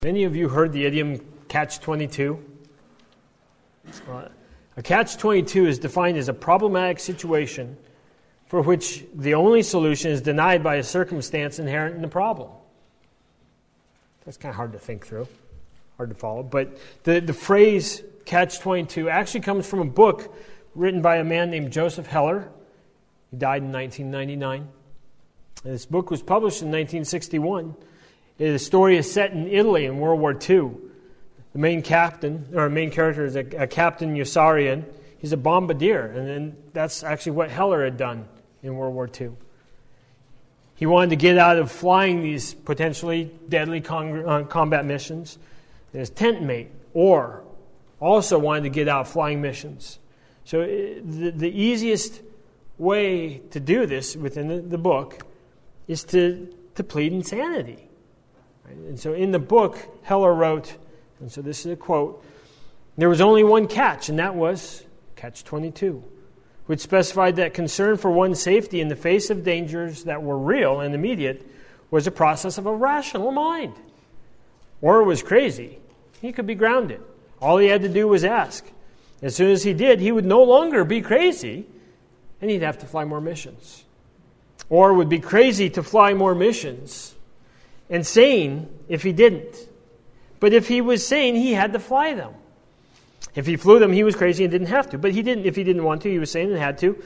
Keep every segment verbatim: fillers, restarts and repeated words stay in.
Many of you heard the idiom catch twenty-two. Uh, a catch twenty-two is defined as a problematic situation for which the only solution is denied by a circumstance inherent in the problem. That's kind of hard to think through, hard to follow. But the, the phrase catch twenty-two actually comes from a book written by a man named Joseph Heller. He died in nineteen ninety-nine. And this book was published in nineteen sixty-one. The story is set in Italy in World War Two. The main captain, or main character, is a, a Captain Yossarian. He's a bombardier, and then that's actually what Heller had done in World War Two. He wanted to get out of flying these potentially deadly con- uh, combat missions. And his tent mate, Orr, also wanted to get out flying missions. So the, the easiest way to do this within the, the book is to, to plead insanity. And so in the book, Heller wrote, and so this is a quote, "There was only one catch, and that was catch twenty-two, which specified that concern for one's safety in the face of dangers that were real and immediate was a process of a rational mind. Orr was crazy. He could be grounded. All he had to do was ask. As soon as he did, he would no longer be crazy, and he'd have to fly more missions. Orr would be crazy to fly more missions, and sane if he didn't. But if he was sane, he had to fly them. If he flew them, he was crazy and didn't have to. But he didn't. If he didn't want to, he was sane and had to.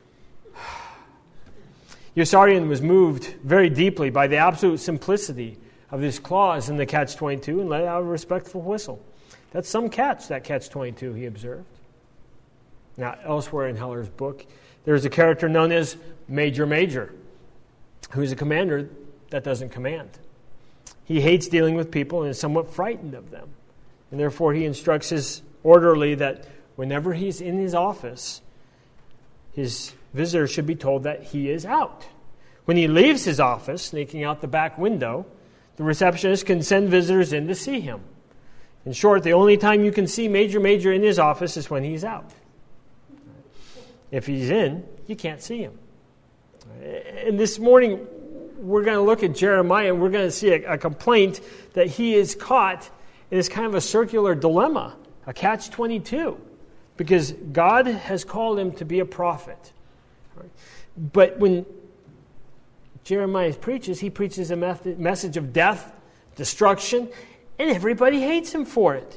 Yossarian was moved very deeply by the absolute simplicity of this clause in the catch twenty-two and let out a respectful whistle. That's some catch, that catch twenty-two, he observed. Now, elsewhere in Heller's book, there's a character known as Major Major, who's a commander that doesn't command. He hates dealing with people and is somewhat frightened of them. And therefore he instructs his orderly that whenever he's in his office, his visitor should be told that he is out. When he leaves his office, sneaking out the back window, the receptionist can send visitors in to see him. In short, the only time you can see Major Major in his office is when he's out. If he's in, you can't see him. And this morning, we're going to look at Jeremiah, and we're going to see a, a complaint that he is caught in this kind of a circular dilemma, a catch twenty-two, because God has called him to be a prophet. But when Jeremiah preaches, he preaches a method, message of death, destruction, and everybody hates him for it.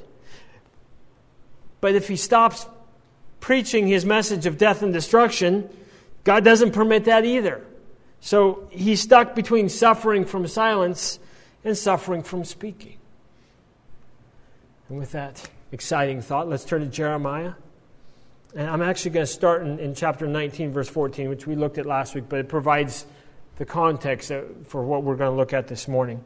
But if he stops preaching his message of death and destruction, God doesn't permit that either. So he's stuck between suffering from silence and suffering from speaking. And with that exciting thought, let's turn to Jeremiah. And I'm actually going to start in, in chapter nineteen, verse fourteen, which we looked at last week, but it provides the context for what we're going to look at this morning.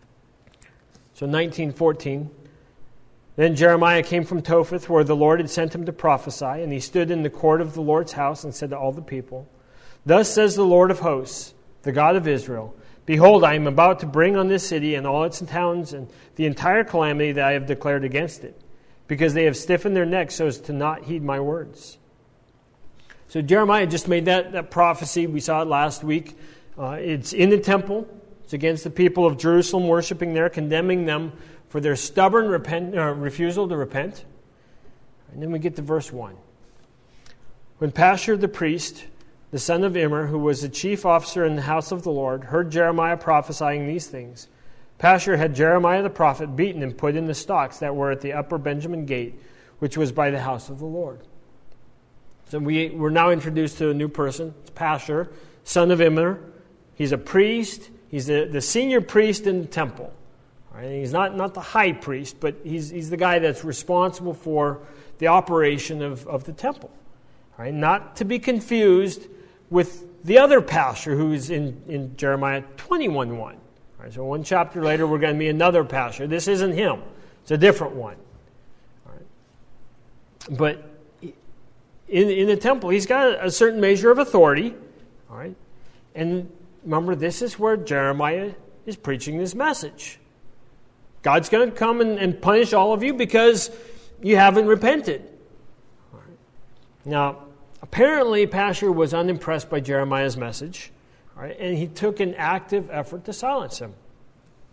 So nineteen fourteen. Then Jeremiah came from Topheth, where the Lord had sent him to prophesy, and he stood in the court of the Lord's house and said to all the people, "Thus says the Lord of hosts, the God of Israel, behold, I am about to bring on this city and all its towns and the entire calamity that I have declared against it, because they have stiffened their necks so as to not heed my words." So Jeremiah just made that, that prophecy. We saw it last week. Uh, it's in the temple. It's against the people of Jerusalem worshiping there, condemning them for their stubborn repent, uh, refusal to repent. And then we get to verse one. When Pashur the priest, the son of Immer, who was the chief officer in the house of the Lord, heard Jeremiah prophesying these things, Pashur had Jeremiah the prophet beaten and put in the stocks that were at the upper Benjamin gate, which was by the house of the Lord. So we, we're now introduced to a new person. It's Pashur, son of Immer. He's a priest. He's the, the senior priest in the temple. Right? He's not, not the high priest, but he's, he's the guy that's responsible for the operation of, of the temple. Right? Not to be confused with the other Pashur who's in, in Jeremiah twenty-one one. Right, so one chapter later, we're going to meet another Pashur. This isn't him. It's a different one. All right. But in, in the temple, he's got a certain measure of authority. All right. And remember, this is where Jeremiah is preaching this message. God's going to come and, and punish all of you because you haven't repented. All right. Now, apparently, Pashur was unimpressed by Jeremiah's message, right, and he took an active effort to silence him.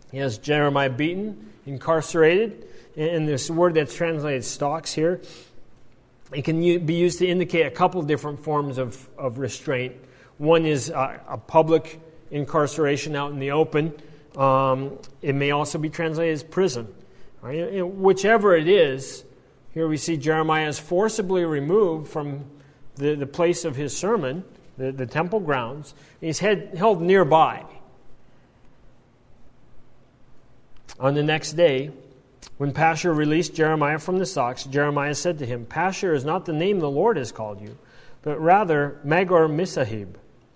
He has Jeremiah beaten, incarcerated, and this word that's translated stocks here, it can be used to indicate a couple of different forms of, of restraint. One is a, a public incarceration out in the open. Um, it may also be translated as prison. Right? Whichever it is, here we see Jeremiah is forcibly removed from the, the place of his sermon, the, the temple grounds. He's head, held nearby. On the next day, when Pashur released Jeremiah from the stocks, Jeremiah said to him, Pashur is not the name the Lord has called you, but rather Magor Misahib.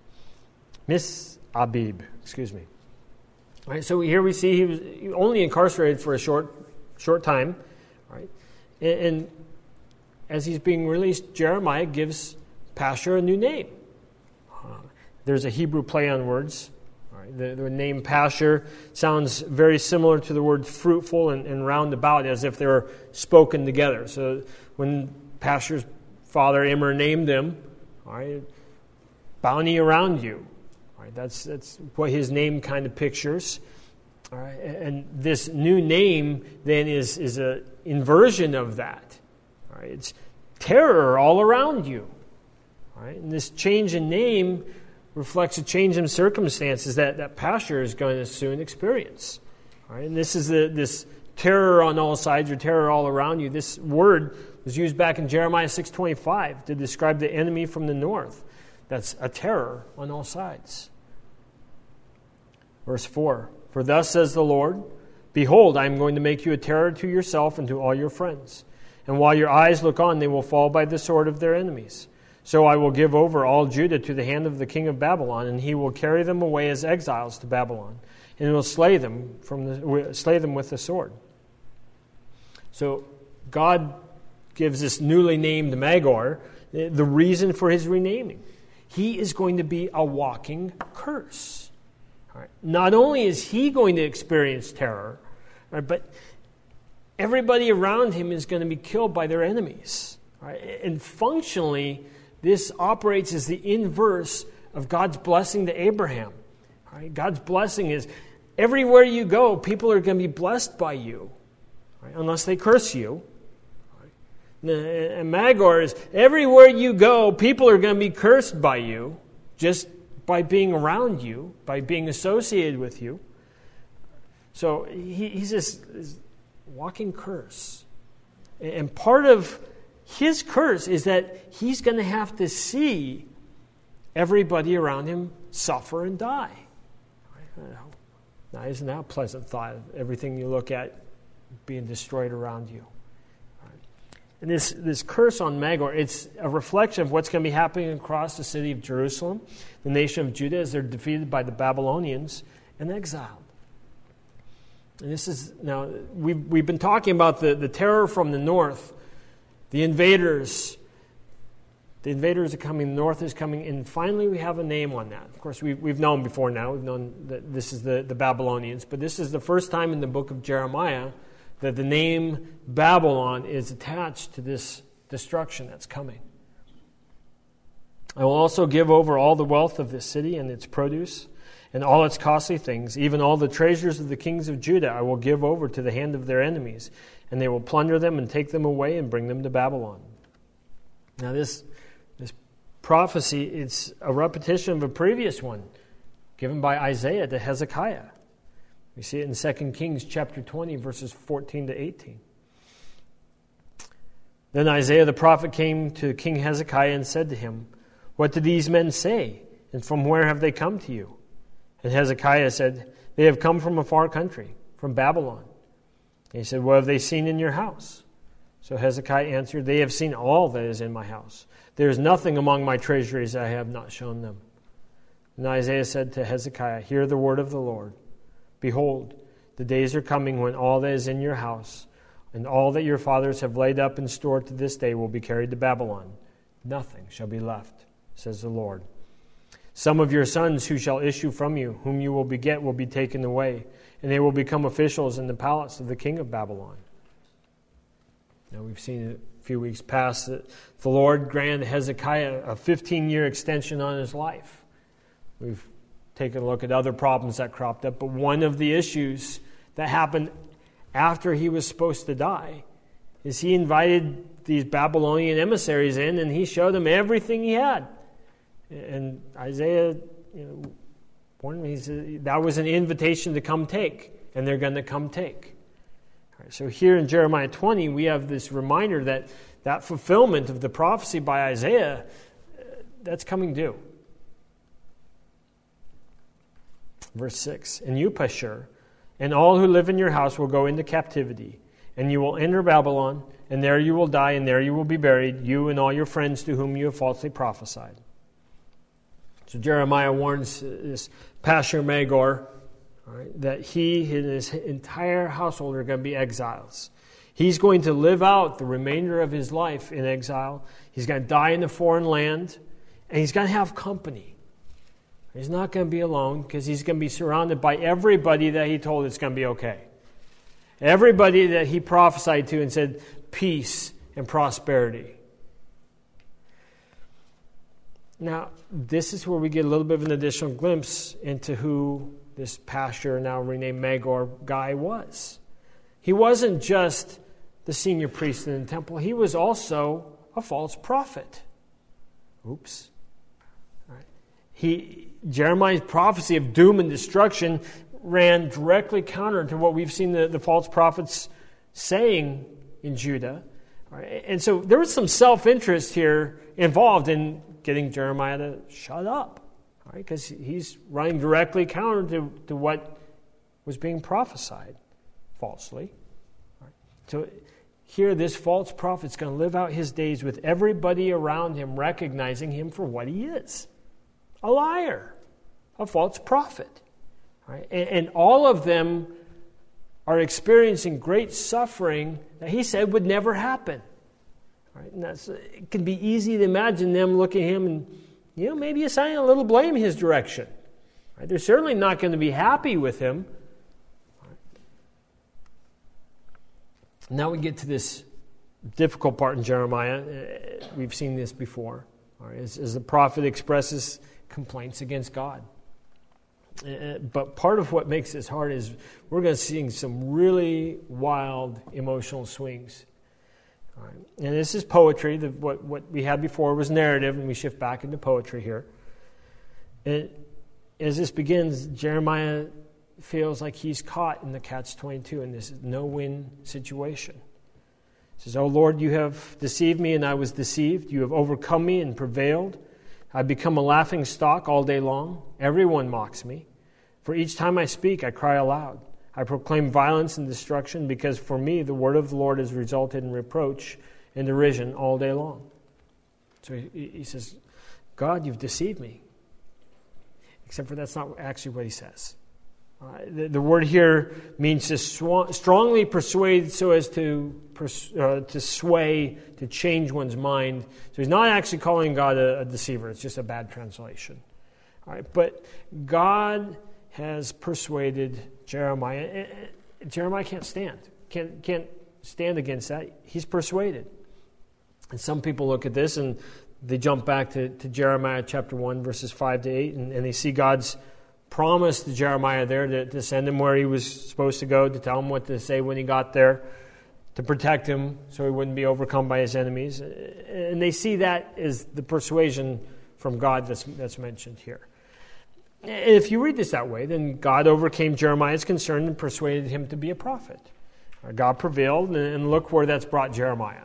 Misabib, excuse me. All right, so here we see he was only incarcerated for a short short time. Right? And, and as he's being released, Jeremiah gives Pashur a new name. Uh, there's a Hebrew play on words. The, the name Pashur sounds very similar to the word fruitful and, and roundabout, as if they were spoken together. So when Pashur's father Immer named him, all right, bounty around you. All right, that's that's what his name kind of pictures. All right, and this new name then is is a inversion of that. All right, it's terror all around you. All right, and this change in name reflects a change in circumstances that, that Pashur is going to soon experience. All right? And this is the, this terror on all sides, or terror all around you. This word was used back in Jeremiah six twenty-five to describe the enemy from the north. That's a terror on all sides. Verse four, for thus says the Lord, behold, I am going to make you a terror to yourself and to all your friends. And while your eyes look on, they will fall by the sword of their enemies. So I will give over all Judah to the hand of the king of Babylon, and he will carry them away as exiles to Babylon, and will slay them from the, slay them with the sword. So God gives this newly named Magor the reason for his renaming. He is going to be a walking curse. All right. Not only is he going to experience terror, right, but everybody around him is going to be killed by their enemies. Right? And functionally, this operates as the inverse of God's blessing to Abraham. Right? God's blessing is everywhere you go, people are going to be blessed by you, right? Unless they curse you. Right? And Magor is everywhere you go, people are going to be cursed by you just by being around you, by being associated with you. So he, he's this, this walking curse. And part of his curse is that he's going to have to see everybody around him suffer and die. Now, isn't that a pleasant thought? Everything you look at being destroyed around you. And this, this curse on Magor, it's a reflection of what's going to be happening across the city of Jerusalem, the nation of Judah, as they're defeated by the Babylonians and exiled. And this is, now, we've, we've been talking about the, the terror from the north. The invaders, the invaders are coming, the north is coming, and finally we have a name on that. Of course, we've, we've known before now, we've known that this is the, the Babylonians, but this is the first time in the book of Jeremiah that the name Babylon is attached to this destruction that's coming. I will also give over all the wealth of this city and its produce, and all its costly things, even all the treasures of the kings of Judah I will give over to the hand of their enemies, and they will plunder them and take them away and bring them to Babylon. Now this, this prophecy, it's a repetition of a previous one given by Isaiah to Hezekiah. We see it in Second Kings chapter twenty, verses fourteen to eighteen. Then Isaiah the prophet came to King Hezekiah and said to him, what do these men say, and from where have they come to you? And Hezekiah said, they have come from a far country, from Babylon. And he said, what have they seen in your house? So Hezekiah answered, they have seen all that is in my house. There is nothing among my treasuries I have not shown them. And Isaiah said to Hezekiah, hear the word of the Lord. Behold, the days are coming when all that is in your house and all that your fathers have laid up and stored to this day will be carried to Babylon. Nothing shall be left, says the Lord. Some of your sons who shall issue from you, whom you will beget, will be taken away, and they will become officials in the palace of the king of Babylon. Now we've seen a few weeks past that the Lord granted Hezekiah a fifteen-year extension on his life. We've take a look at other problems that cropped up. But one of the issues that happened after he was supposed to die is he invited these Babylonian emissaries in, and he showed them everything he had. And Isaiah, you know, warned me, he said, that was an invitation to come take, and they're going to come take. All right, so here in Jeremiah twenty, we have this reminder that that fulfillment of the prophecy by Isaiah, uh, that's coming due. Verse six, and you, Pashur, and all who live in your house will go into captivity, and you will enter Babylon, and there you will die, and there you will be buried, you and all your friends to whom you have falsely prophesied. So Jeremiah warns this Pashur Magor, all right, that he and his entire household are going to be exiles. He's going to live out the remainder of his life in exile. He's going to die in a foreign land, and he's going to have company. He's not going to be alone because he's going to be surrounded by everybody that he told it's going to be okay. Everybody that he prophesied to and said peace and prosperity. Now, this is where we get a little bit of an additional glimpse into who this Pashur, now renamed Magor, guy was. He wasn't just the senior priest in the temple. He was also a false prophet. Oops. All right. He, Jeremiah's prophecy of doom and destruction ran directly counter to what we've seen the, the false prophets saying in Judah. All right. And so there was some self-interest here involved in getting Jeremiah to shut up. All right, because he's running directly counter to, to what was being prophesied falsely. All right. So here, this false prophet's going to live out his days with everybody around him recognizing him for what he is. A liar. A false prophet. All right. And, and all of them are experiencing great suffering that he said would never happen. All right. And that's, it can be easy to imagine them looking at him and, you know, maybe assigning a little blame in his direction. All right. They're certainly not going to be happy with him. All right. Now we get to this difficult part in Jeremiah. We've seen this before. All right. As, as the prophet expresses complaints against God. Uh, but part of what makes this hard is we're going to see some really wild emotional swings. All right. And this is poetry. The, what, what we had before was narrative, and we shift back into poetry here. And as this begins, Jeremiah feels like he's caught in the catch twenty-two in this no-win situation. He says, "O Lord, you have deceived me, and I was deceived. You have overcome me and prevailed. I become a laughing stock all day long. Everyone mocks me. For each time I speak, I cry aloud. I proclaim violence and destruction, because for me the word of the Lord has resulted in reproach and derision all day long." So he, he says, God, you've deceived me. Except for that's not actually what he says. Uh, the, the word here means to sw- strongly persuade so as to pers- uh, to sway, to change one's mind. So he's not actually calling God a, a deceiver. It's just a bad translation. All right, but God has persuaded Jeremiah. Jeremiah can't stand. Can't, can't stand against that. He's persuaded. And some people look at this and they jump back to, to Jeremiah chapter one, verses five to eight, and, and they see God's promise to Jeremiah there to, to send him where he was supposed to go, to tell him what to say when he got there, to protect him so he wouldn't be overcome by his enemies. And they see that as the persuasion from God that's, that's mentioned here. And if you read this that way, then God overcame Jeremiah's concern and persuaded him to be a prophet. God prevailed, and look where that's brought Jeremiah.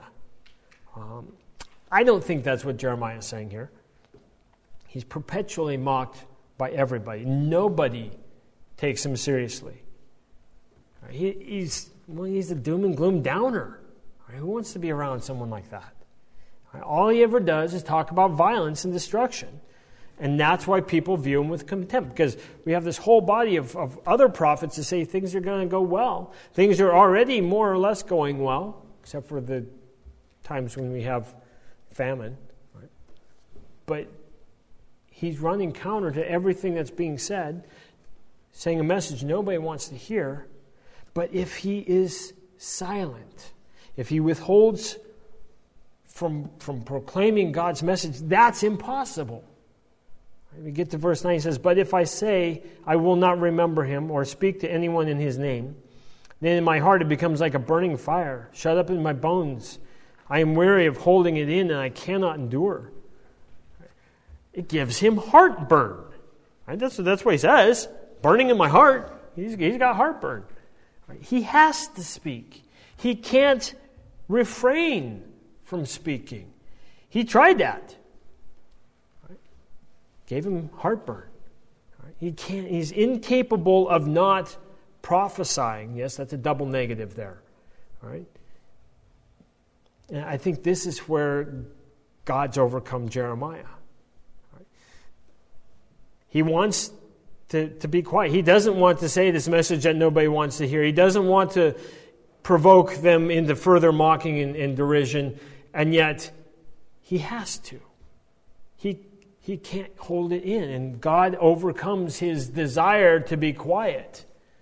Um, I don't think that's what Jeremiah is saying here. He's perpetually mocked by everybody. Nobody takes him seriously. He, he's well, he's a doom and gloom downer. Who wants to be around someone like that? All he ever does is talk about violence and destruction. And that's why people view him with contempt, because we have this whole body of, of other prophets that say things are going to go well. Things are already more or less going well, except for the times when we have famine. Right? But he's running counter to everything that's being said, saying a message nobody wants to hear. But if he is silent, if he withholds from, from proclaiming God's message, that's impossible. We get to verse nine, he says, "But if I say I will not remember him or speak to anyone in his name, then in my heart it becomes like a burning fire, shut up in my bones. I am weary of holding it in, and I cannot endure." It gives him heartburn. Right? That's, that's what he says. Burning in my heart. He's, he's got heartburn. Right? He has to speak. He can't refrain from speaking. He tried that. Right? Gave him heartburn. Right? He can't. He's incapable of not prophesying. Yes, that's a double negative there. All right? And I think this is where God's overcome Jeremiah. Right? He wants to, to be quiet. He doesn't want to say this message that nobody wants to hear. He doesn't want to provoke them into further mocking and, and derision, and yet he has to. He, he can't hold it in, and God overcomes his desire to be quiet.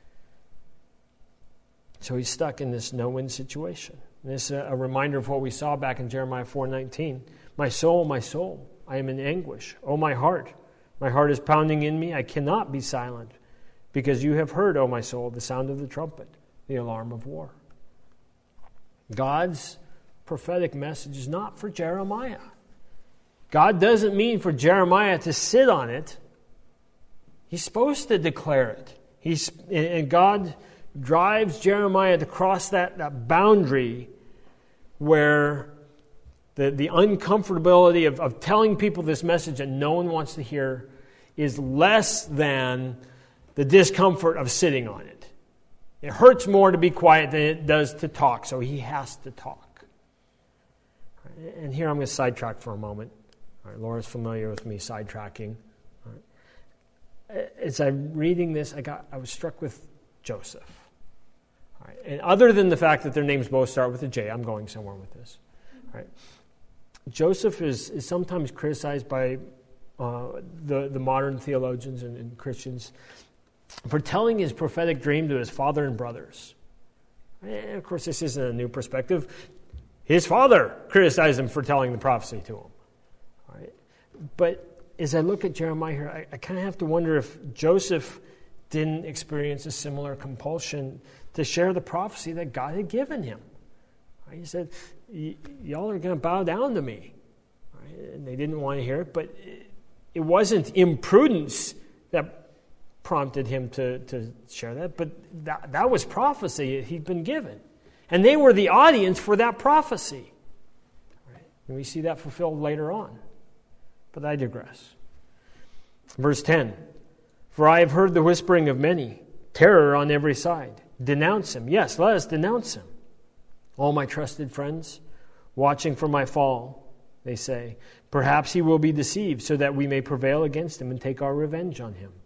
So he's stuck in this no-win situation. And this is a, a reminder of what we saw back in Jeremiah four nineteen. "My soul, my soul, I am in anguish. O my heart, my heart is pounding in me. I cannot be silent, because you have heard, O my soul, the sound of the trumpet, the alarm of war." God's prophetic message is not for Jeremiah. God doesn't mean for Jeremiah to sit on it. He's supposed to declare it. He's, and God drives Jeremiah to cross that, that boundary where the, the uncomfortability of, of telling people this message that no one wants to hear is less than the discomfort of sitting on it. It hurts more to be quiet than it does to talk, so he has to talk. And here I'm going to sidetrack for a moment. All right, Laura's familiar with me sidetracking. All right. As I'm reading this, I got I was struck with Joseph. All right. And other than the fact that their names both start with a J, I'm going somewhere with this. All right. Joseph is, is sometimes criticized by uh, the, the modern theologians and, and Christians for telling his prophetic dream to his father and brothers. And of course, this isn't a new perspective. His father criticized him for telling the prophecy to him. All right. But as I look at Jeremiah here, I, I kind of have to wonder if Joseph didn't experience a similar compulsion to share the prophecy that God had given him. Right? He said, y'all are going to bow down to me. Right? And they didn't want to hear it, but it wasn't imprudence that prompted him to, to share that, but that, that was prophecy he'd been given. And they were the audience for that prophecy. Right? And we see that fulfilled later on. But I digress. Verse ten, "For I have heard the whispering of many, terror on every side. Denounce him." Yes, let us denounce him. "All my trusted friends, watching for my fall," they say. "Perhaps he will be deceived, so that we may prevail against him and take our revenge on him."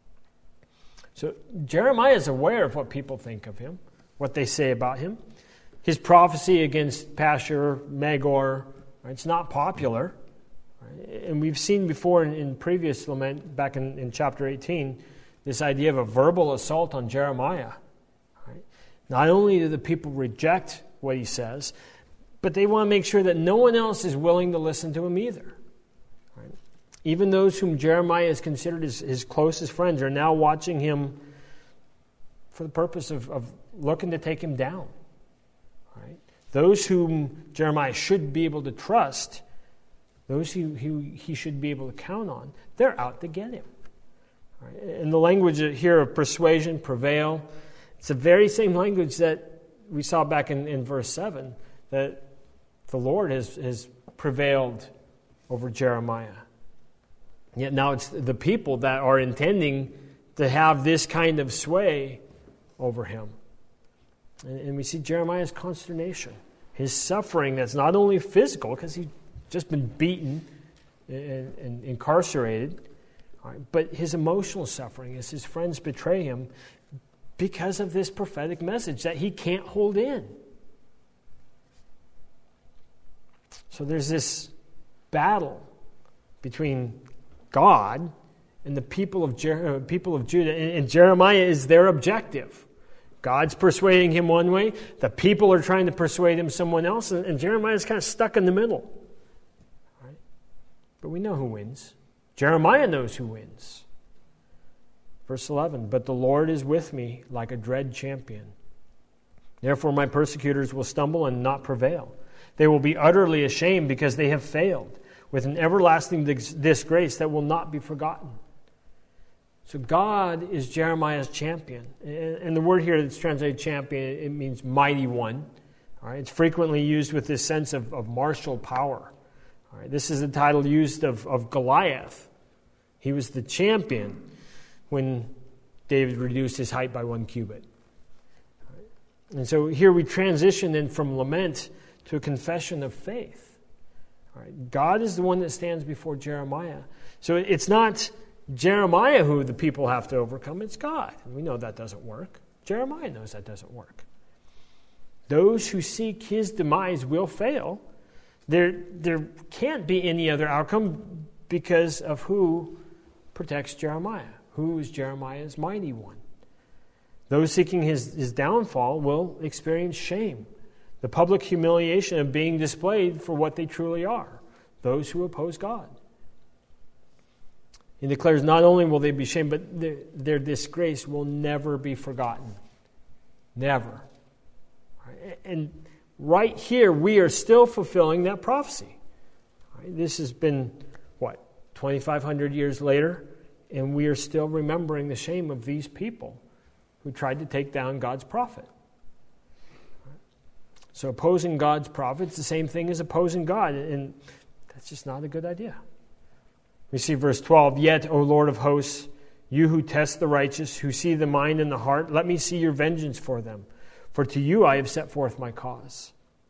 So Jeremiah is aware of what people think of him, what they say about him. His prophecy against Pashur, Magor, right, it's not popular. Right? And we've seen before in, in previous lament, back in, in chapter eighteen, this idea of a verbal assault on Jeremiah. Right? Not only do the people reject what he says, but they want to make sure that no one else is willing to listen to him either. Even those whom Jeremiah has considered his, his closest friends are now watching him for the purpose of, of looking to take him down. Right? Those whom Jeremiah should be able to trust, those who, who he should be able to count on, they're out to get him. Right? And the language here of persuasion, prevail, it's the very same language that we saw back in, in verse seven, that the Lord has, has prevailed over Jeremiah. Yet now it's the people that are intending to have this kind of sway over him. And, and we see Jeremiah's consternation, his suffering that's not only physical, because he's just been beaten and, and incarcerated, right, but his emotional suffering as his friends betray him because of this prophetic message that he can't hold in. So there's this battle between God and the people of Jer- people of Judah, and, and Jeremiah is their objective. God's persuading him one way, the people are trying to persuade him someone else, and, and Jeremiah is kind of stuck in the middle. Right? But we know who wins. Jeremiah knows who wins. Verse eleven, but the Lord is with me like a dread champion. Therefore my persecutors will stumble and not prevail. They will be utterly ashamed because they have failed, with an everlasting disgrace that will not be forgotten. So God is Jeremiah's champion. And the word here that's translated champion, it means mighty one. All right? It's frequently used with this sense of, of martial power. All right? This is the title used of, of Goliath. He was the champion when David reduced his height by one cubit. All right? And so here we transition then from lament to a confession of faith. All right? God is the one that stands before Jeremiah. So it's not Jeremiah who the people have to overcome, it's God. And we know that doesn't work. Jeremiah knows that doesn't work. Those who seek his demise will fail. There, there can't be any other outcome because of who protects Jeremiah. Who is Jeremiah's mighty one? Those seeking his, his downfall will experience shame, the public humiliation of being displayed for what they truly are, those who oppose God. He declares not only will they be shamed, but their, their disgrace will never be forgotten. Never. And right here, we are still fulfilling that prophecy. This has been, what, twenty-five hundred years later, and we are still remembering the shame of these people who tried to take down God's prophet. So opposing God's prophet is the same thing as opposing God, and that's just not a good idea. We see verse twelve, yet, O Lord of hosts, you who test the righteous, who see the mind and the heart, let me see your vengeance for them. For to you I have set forth my cause.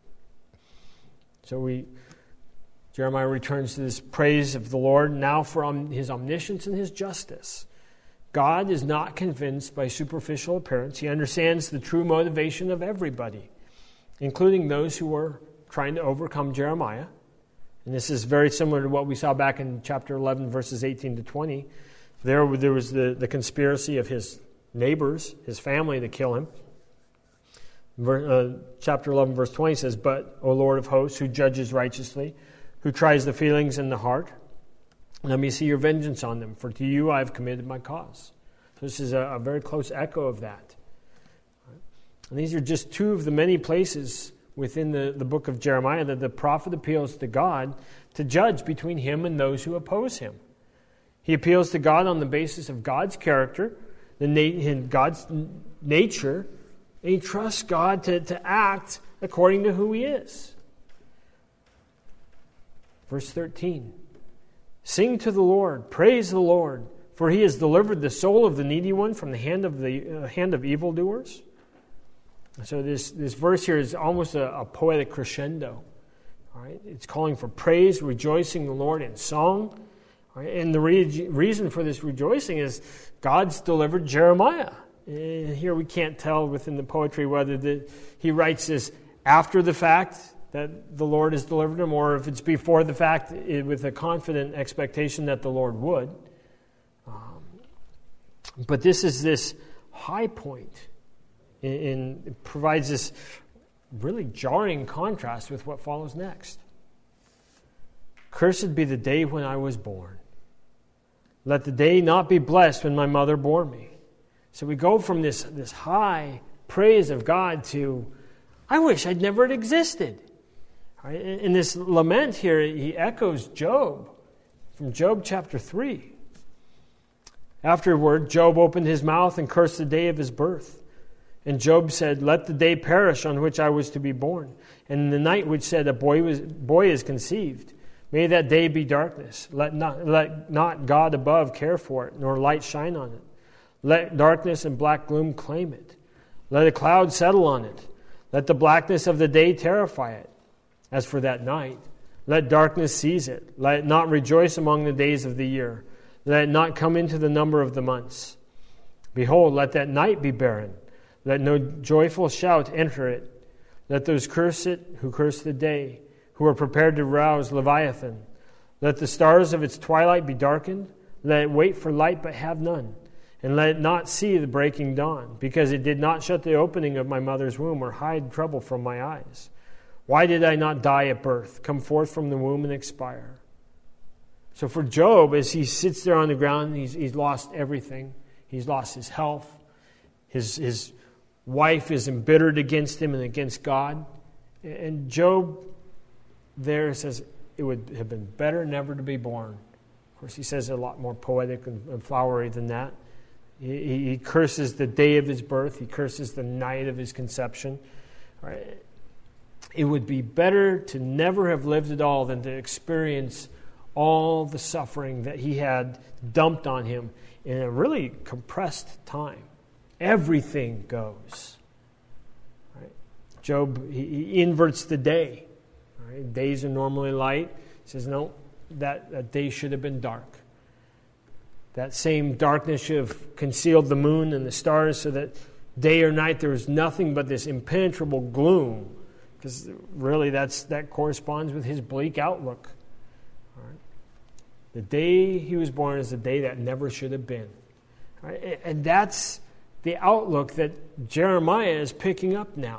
So we, Jeremiah returns to this praise of the Lord, now for his omniscience and his justice. God is not convinced by superficial appearance. He understands the true motivation of everybody, including those who were trying to overcome Jeremiah. And this is very similar to what we saw back in chapter eleven, verses eighteen to twenty. There, there was the, the conspiracy of his neighbors, his family, to kill him. Uh, chapter eleven, verse twenty says, but, O Lord of hosts, who judges righteously, who tries the feelings and the heart, let me see your vengeance on them, for to you I have committed my cause. So this is a, a very close echo of that. And these are just two of the many places within the, the book of Jeremiah that the prophet appeals to God to judge between him and those who oppose him. He appeals to God on the basis of God's character, the na- God's nature, and he trusts God to, to act according to who he is. Verse thirteen, sing to the Lord, praise the Lord, for he has delivered the soul of the needy one from the hand of the uh, hand of evildoers. So this, this verse here is almost a, a poetic crescendo. All right? It's calling for praise, rejoicing the Lord in song. All right? And the re- reason for this rejoicing is God's delivered Jeremiah. And here we can't tell within the poetry whether the, he writes this after the fact that the Lord has delivered him, or if it's before the fact with a confident expectation that the Lord would. Um, but this is this high point. And it provides this really jarring contrast with what follows next. Cursed be the day when I was born. Let the day not be blessed when my mother bore me. So we go from this, this high praise of God to, I wish I'd never existed. Right? In this lament here, he echoes Job from Job chapter three. Afterward, Job opened his mouth and cursed the day of his birth. And Job said, let the day perish on which I was to be born, and the night which said a boy was boy is conceived. May that day be darkness. Let not, let not God above care for it, nor light shine on it. Let darkness and black gloom claim it. Let a cloud settle on it. Let the blackness of the day terrify it. As for that night, let darkness seize it. Let it not rejoice among the days of the year. Let it not come into the number of the months. Behold, let that night be barren. Let no joyful shout enter it. Let those curse it who curse the day, who are prepared to rouse Leviathan. Let the stars of its twilight be darkened. Let it wait for light but have none. And let it not see the breaking dawn, because it did not shut the opening of my mother's womb or hide trouble from my eyes. Why did I not die at birth, come forth from the womb and expire? So for Job, as he sits there on the ground, he's, he's lost everything. He's lost his health. His, his wife is embittered against him and against God. And Job there says, it would have been better never to be born. Of course, he says it a lot more poetic and, and flowery than that. He, he curses the day of his birth. He curses the night of his conception. Right? It would be better to never have lived at all than to experience all the suffering that he had dumped on him in a really compressed time. Everything goes. Right? Job, he, he inverts the day. Right? Days are normally light. He says, no, that, that day should have been dark. That same darkness should have concealed the moon and the stars so that day or night there was nothing but this impenetrable gloom. Because really that's that corresponds with his bleak outlook. All right? The day he was born is the day that never should have been. All right? And that's the outlook that Jeremiah is picking up now.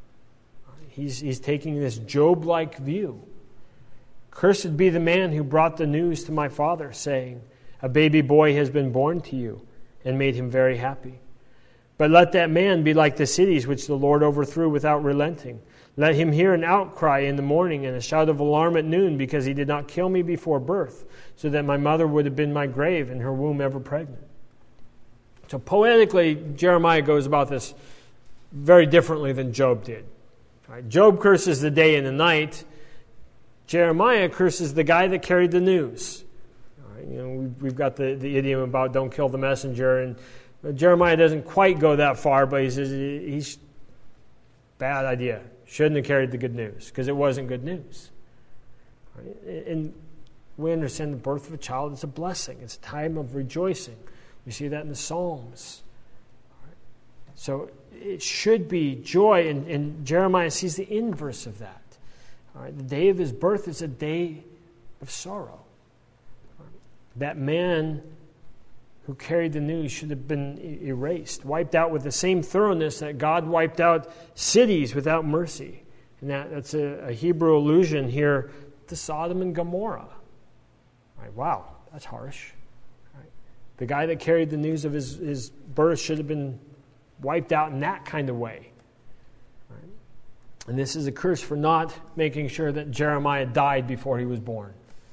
He's, he's taking this Job-like view. Cursed be the man who brought the news to my father, saying, a baby boy has been born to you, and made him very happy. But let that man be like the cities which the Lord overthrew without relenting. Let him hear an outcry in the morning and a shout of alarm at noon, because he did not kill me before birth, so that my mother would have been my grave and her womb ever pregnant. So poetically, Jeremiah goes about this very differently than Job did. Right? Job curses the day and the night. Jeremiah curses the guy that carried the news. Right? You know, we've, we've got the, the idiom about don't kill the messenger, and Jeremiah doesn't quite go that far, but he says he's bad idea. Shouldn't have carried the good news, because it wasn't good news. Right? And we understand the birth of a child is a blessing. It's a time of rejoicing. We see that in the Psalms. Right? So it should be joy, and, and Jeremiah sees the inverse of that. All right? The day of his birth is a day of sorrow. Right? That man who carried the news should have been erased, wiped out with the same thoroughness that God wiped out cities without mercy. And that, that's a, a Hebrew allusion here to Sodom and Gomorrah. Right? Wow, that's harsh. Right? The guy that carried the news of his, his birth should have been wiped out in that kind of way. Right? And this is a curse for not making sure that Jeremiah died before he was born.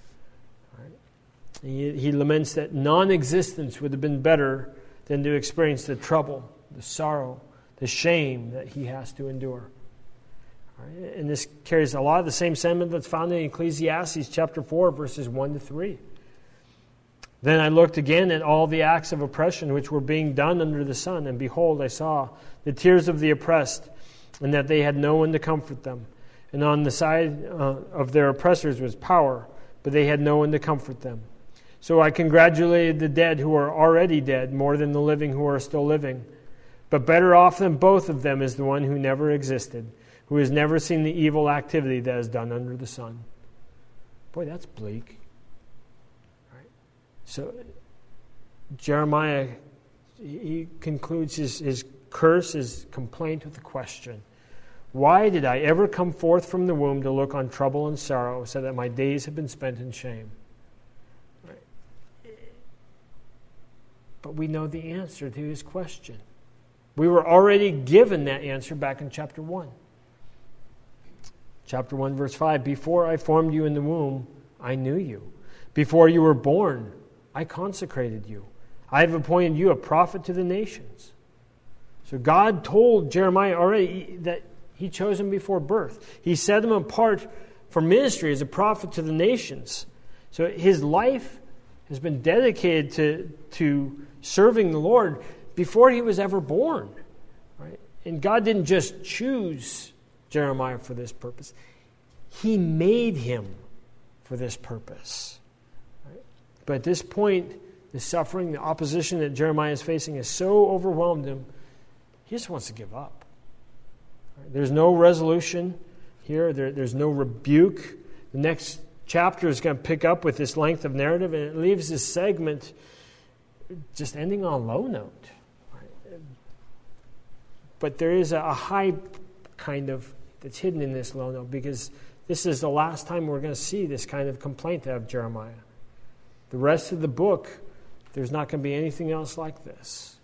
He, he laments that non-existence would have been better than to experience the trouble, the sorrow, the shame that he has to endure. Right? And this carries a lot of the same sentiment that's found in Ecclesiastes chapter four, verses one to three. Then I looked again at all the acts of oppression which were being done under the sun, and behold, I saw the tears of the oppressed, and that they had no one to comfort them. And on the side uh, of their oppressors was power, but they had no one to comfort them. So I congratulated the dead who are already dead more than the living who are still living. But better off than both of them is the one who never existed, who has never seen the evil activity that is done under the sun. Boy, that's bleak. Right? So Jeremiah, he concludes his, his curse, his complaint with a question. Why did I ever come forth from the womb to look on trouble and sorrow, so that my days have been spent in shame? But we know the answer to his question. We were already given that answer back in chapter one. Chapter one, verse five, before I formed you in the womb, I knew you. Before you were born, I consecrated you. I have appointed you a prophet to the nations. So God told Jeremiah already that he chose him before birth. He set him apart for ministry as a prophet to the nations. So his life has been dedicated to, to serving the Lord before he was ever born. Right? And God didn't just choose Jeremiah for this purpose. He made him for this purpose. Right? But at this point, the suffering, the opposition that Jeremiah is facing has so overwhelmed him, he just wants to give up. Right? There's no resolution here. There, there's no rebuke. The next chapter is going to pick up with this length of narrative, and it leaves this segment just ending on a low note. Right? But there is a high kind of that's hidden in this low note, because this is the last time we're going to see this kind of complaint of Jeremiah. The rest of the book, there's not going to be anything else like this.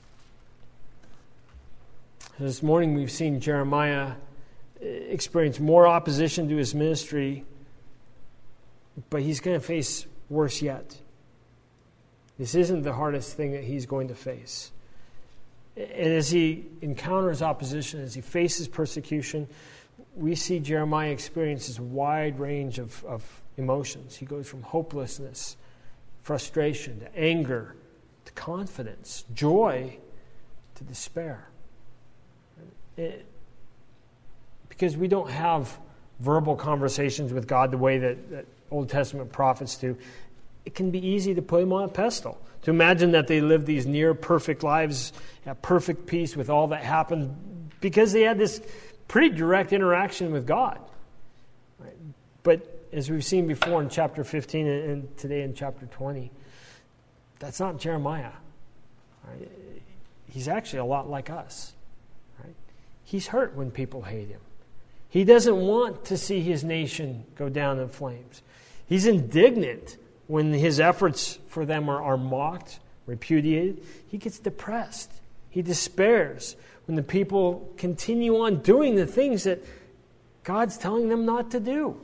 This morning we've seen Jeremiah experience more opposition to his ministry, but he's going to face worse yet. This isn't the hardest thing that he's going to face. And as he encounters opposition, as he faces persecution, we see Jeremiah experiences a wide range of, of emotions. He goes from hopelessness, frustration, to anger, to confidence, joy, to despair. It, because we don't have verbal conversations with God the way that, that Old Testament prophets do, it can be easy to put him on a pedestal. To imagine that they lived these near perfect lives at perfect peace with all that happened because they had this pretty direct interaction with God. Right? But as we've seen before in chapter fifteen and today in chapter twenty, that's not Jeremiah. Right? He's actually a lot like us. Right? He's hurt when people hate him. He doesn't want to see his nation go down in flames. He's indignant when his efforts for them are, are mocked, repudiated. He gets depressed. He despairs when the people continue on doing the things that God's telling them not to do.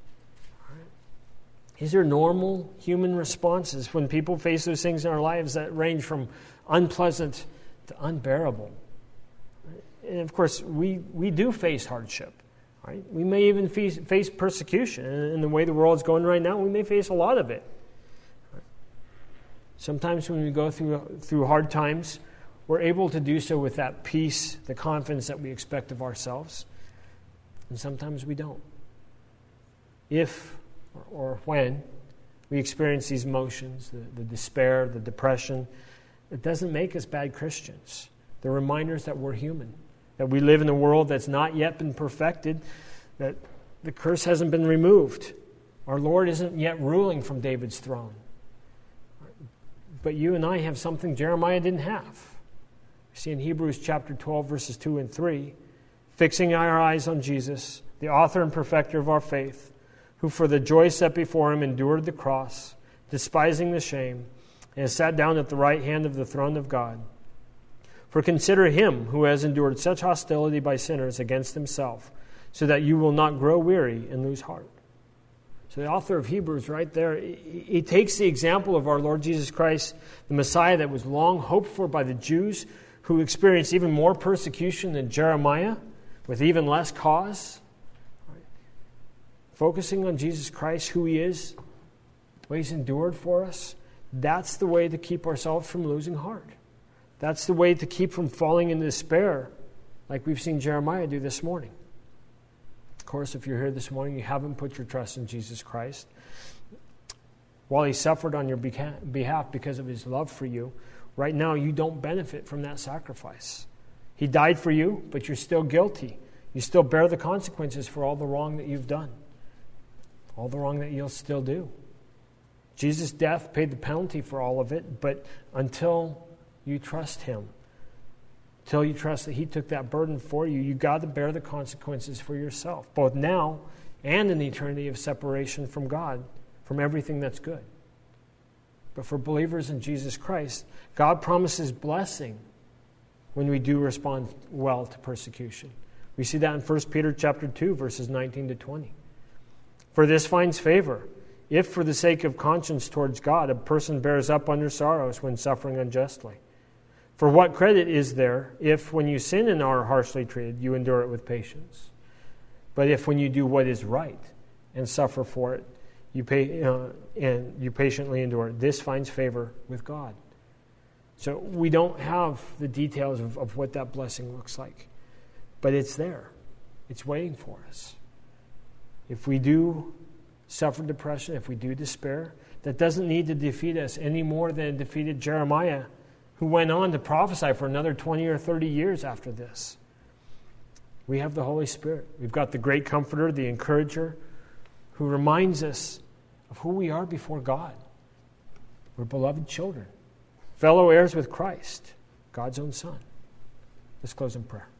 These are normal human responses when people face those things in our lives that range from unpleasant to unbearable. And of course, we, we do face hardship. Right? We may even face, face persecution. And in the way the world's going right now, we may face a lot of it. Right? Sometimes when we go through through hard times, we're able to do so with that peace, the confidence that we expect of ourselves. And sometimes we don't. If or, or when we experience these emotions, the, the despair, the depression, it doesn't make us bad Christians. They're reminders that we're human. That we live in a world that's not yet been perfected, that the curse hasn't been removed. Our Lord isn't yet ruling from David's throne. But you and I have something Jeremiah didn't have. We see in Hebrews chapter twelve, verses two and three, fixing our eyes on Jesus, the author and perfecter of our faith, who for the joy set before him endured the cross, despising the shame, and has sat down at the right hand of the throne of God. For consider him who has endured such hostility by sinners against himself, so that you will not grow weary and lose heart. So the author of Hebrews right there, he, he takes the example of our Lord Jesus Christ, the Messiah that was long hoped for by the Jews, who experienced even more persecution than Jeremiah, with even less cause. Right? Focusing on Jesus Christ, who he is, what he's endured for us, that's the way to keep ourselves from losing heart. That's the way to keep from falling into despair, like we've seen Jeremiah do this morning. Of course, if you're here this morning, you haven't put your trust in Jesus Christ. While he suffered on your behalf because of his love for you, right now you don't benefit from that sacrifice. He died for you, but you're still guilty. You still bear the consequences for all the wrong that you've done, all the wrong that you'll still do. Jesus' death paid the penalty for all of it, but until you trust him, until you trust that he took that burden for you, you've got to bear the consequences for yourself, both now and in the eternity of separation from God, from everything that's good. But for believers in Jesus Christ, God promises blessing when we do respond well to persecution. We see that in First Peter chapter two, verses nineteen to twenty. For this finds favor, if for the sake of conscience towards God, a person bears up under sorrows when suffering unjustly. For what credit is there if, when you sin and are harshly treated, you endure it with patience? But if, when you do what is right and suffer for it, you pay uh, and you patiently endure it, this finds favor with God. So we don't have the details of, of what that blessing looks like, but it's there. It's waiting for us. If we do suffer depression, if we do despair, that doesn't need to defeat us any more than it defeated Jeremiah, who went on to prophesy for another twenty or thirty years after this. We have the Holy Spirit. We've got the great comforter, the encourager, who reminds us of who we are before God. We're beloved children, fellow heirs with Christ, God's own Son. Let's close in prayer.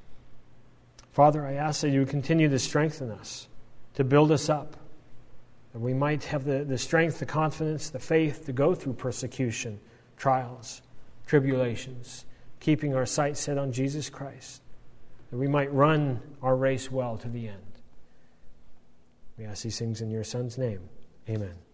Father, I ask that you would continue to strengthen us, to build us up, that we might have the, the strength, the confidence, the faith to go through persecution, trials, tribulations, keeping our sight set on Jesus Christ, that we might run our race well to the end. We ask these things in your Son's name. Amen.